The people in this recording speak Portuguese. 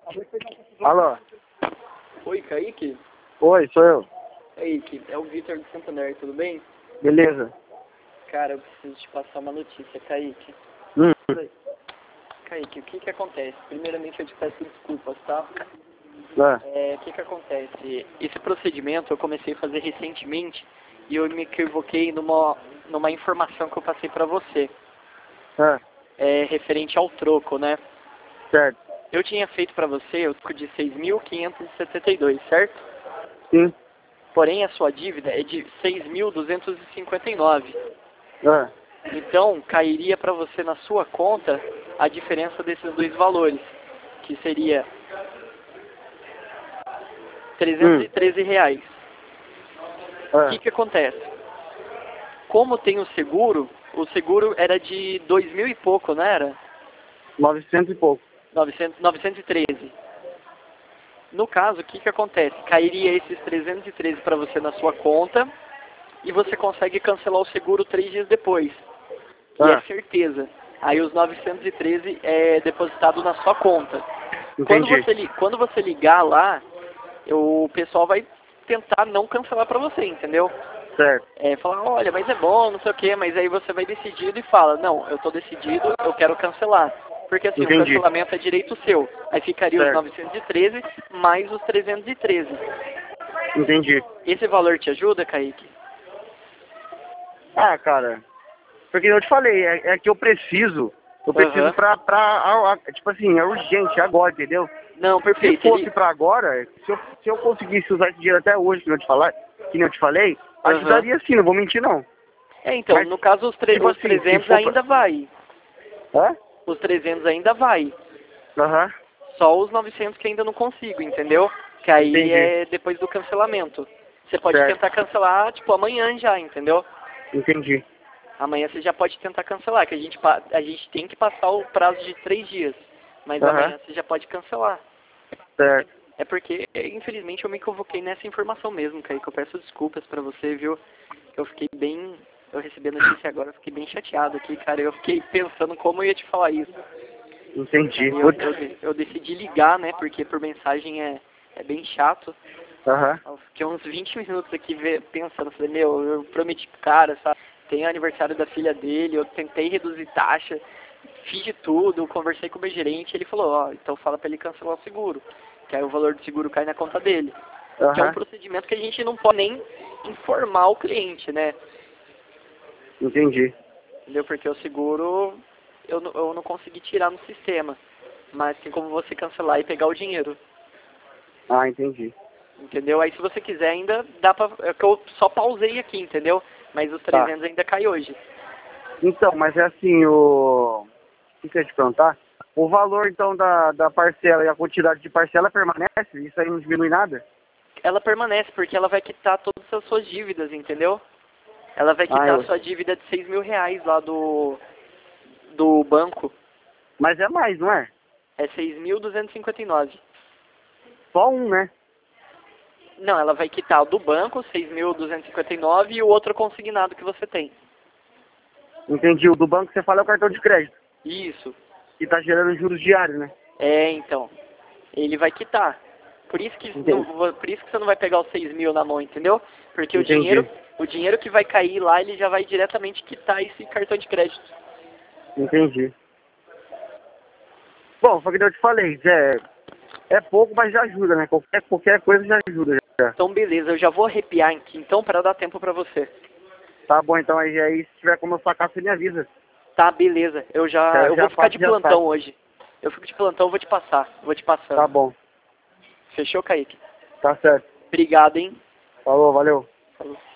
Alô? Oi, Kaique? Oi, sou eu. Kaique, é o Vitor de Santander, tudo bem? Beleza. Cara, eu preciso te passar uma notícia, Kaique. Hum. Kaique, o que que acontece? Primeiramente eu te peço desculpas, tá? O que que acontece? Esse procedimento eu comecei a fazer recentemente e eu me equivoquei numa informação que eu passei pra você. Referente ao troco, né? Certo. Eu tinha feito pra você o troco de 6.572, certo? Sim. Porém, a sua dívida é de 6.259. Ah. Então, cairia para você na sua conta a diferença desses dois valores, que seria R$ 313. O que que acontece? Como tem o seguro era de 2.000 e pouco, não era? 900 e pouco. 913. No caso, o que que acontece? Cairia esses 313 para você na sua conta e você consegue cancelar o seguro 3 dias depois. E é certeza. Aí os 913 é depositado na sua conta. Entendi. Quando você ligar lá, o pessoal vai tentar não cancelar pra você, entendeu? Certo. Falar, olha, mas é bom, não sei o que, mas aí você vai decidido e fala, não, eu tô decidido, eu quero cancelar. Porque assim, Entendi. o cancelamento é direito seu. Aí ficaria os Certo. 913 mais os 313. Entendi. Esse valor te ajuda, Kaique? Ah, cara, porque eu te falei, é que eu preciso Aham. tipo assim, é urgente, agora, entendeu? Não, Se perfeito. fosse pra agora, se eu conseguisse usar esse dinheiro até hoje, que nem eu te falei, Aham. ajudaria sim, não vou mentir não. Então, Mas, no caso, tipo os assim, se 300 for pra... ainda vai. Hã? Os 300 ainda vai. Aham. Só os 900 que ainda não consigo, entendeu? Que aí Entendi. é depois do cancelamento. Você pode Certo. tentar cancelar, tipo, amanhã já, entendeu? Entendi. Amanhã você já pode tentar cancelar, que a gente tem que passar o prazo de 3 dias. Mas Aham. amanhã você já pode cancelar. Certo. É porque, infelizmente, eu me equivoquei nessa informação mesmo, Kaique. Eu peço desculpas pra você, viu? Eu fiquei bem... Eu recebi a notícia agora, eu fiquei bem chateado aqui, cara. Eu fiquei pensando como eu ia te falar isso. Entendi. Aí eu decidi ligar, né? Porque por mensagem é bem chato. Aham. Eu fiquei uns 20 minutos aqui pensando, falei, meu, eu prometi pro cara, sabe? Tem o aniversário da filha dele, eu tentei reduzir taxa, fiz de tudo, conversei com o meu gerente, ele falou, ó, então fala pra ele cancelar o seguro, que aí o valor do seguro cai na conta dele. Que é um Aham. procedimento que a gente não pode nem informar o cliente, né? Entendi. Entendeu? Porque o seguro eu não consegui tirar no sistema. Mas tem como você cancelar e pegar o dinheiro. Ah, entendi. Entendeu? Aí se você quiser ainda dá pra... É que eu só pausei aqui, entendeu? Mas os Tá. 300 ainda cai hoje. Então, mas é assim, o que eu ia te perguntar? O valor, então, da parcela e a quantidade de parcela permanece? Isso aí não diminui nada? Ela permanece porque ela vai quitar todas as suas dívidas, entendeu? Ela vai Ah, quitar a sua dívida de 6.000 reais lá do banco. mas é mais, não é? É 6.259. Só um, né? Não, ela vai quitar o do banco, 6.259, e o outro consignado que você tem. Entendi. O do banco que você fala é o cartão de crédito, Isso. que tá gerando juros diários, né? Então. Ele vai quitar. Por isso que, Entendi. por isso que você não vai pegar os 6.000 na mão, entendeu? Porque Entendi. o dinheiro que vai cair lá, ele já vai diretamente quitar esse cartão de crédito. Entendi. Bom, foi o que eu te falei, é pouco, mas já ajuda, né? Qualquer coisa já ajuda. Já. Então, beleza, eu já vou arrepiar aqui, então, para dar tempo para você. Tá bom, então aí se tiver como eu sacar, você me avisa. Tá, beleza. Eu Eu vou já ficar faço, de já plantão saco. hoje. Eu fico de plantão, vou te passar. Vou te Tá passando. bom. Fechou, Kaique? Tá certo. Obrigado, hein? Falou, valeu. Falou.